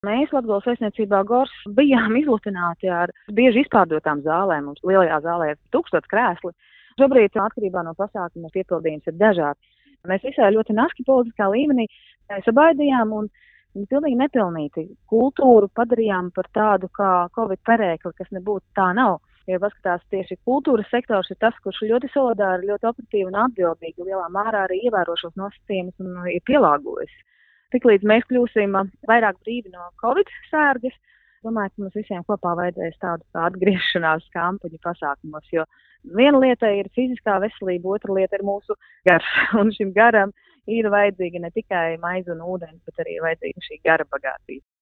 Mēs Latgales vēstniecībā Gors bijām izlutināti ar bieži izpārdotām zālēm. Mums lielajā zālē ir 1000 krēsli. Šobrīd atkarībā no pasākuma piepildījums ir dažāds. Mēs visai ļoti naski politiskā līmenī sabaidījām un pilnīgi nepilnīti kultūru padarījām par tādu kā Covid perēkli, kas nebūtu tā nav. Ja paskatās, tieši kultūras sektors ir tas, kurš ļoti solidāri, ļoti operatīvi un atbildīgi lielā mērā arī ievēro šos nosacījumus un ir pielāgojis. Tiklīdz mēs kļūsim vairāk brīvi no Covid sērgas, domāju, ka mums visiem kopā vajadzēs tādu atgriešanās kampaņu pasākumos, jo viena lieta ir fiziskā veselība, otra lieta ir mūsu gars, un šim garam ir vajadzīga ne tikai maize un ūdens, bet arī vajadzīga šī gara bagātība.